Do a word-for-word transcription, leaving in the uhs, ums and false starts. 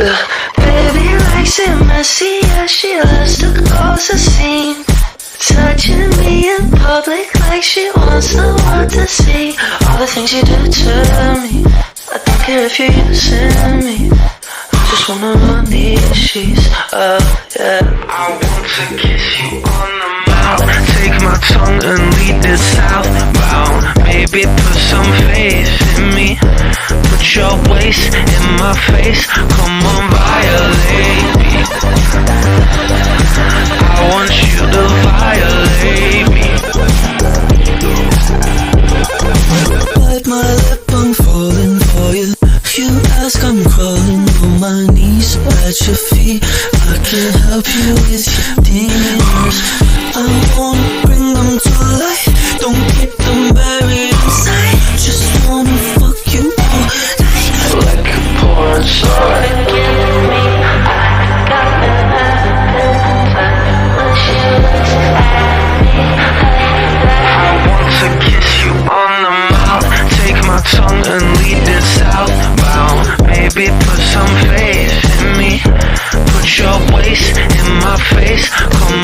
Baby likes it messy, yeah, she loves to cause a scene. Touching me in public like she wants the world to see. All the things you do to me, I don't care if you're using me. I just wanna run these sheets up, yeah. I want to kiss you on the mouth, take my tongue and lead it southbound. Baby, put some faith in me, put your waist in my face. Come on, violate me. I want you to violate me. Bite my lip, I'm falling for you. You ask, I'm crawling on my knees at your feet. I can help you with your demons. I wanna bring them to life, don't keep them buried inside. Just wanna fuck you all night like a porn star. Killing me, I got the inside when she looks at me. I want to kiss you on the mouth, take my tongue and lead it southbound. Baby, put some faith in me, put your waist in my face. Come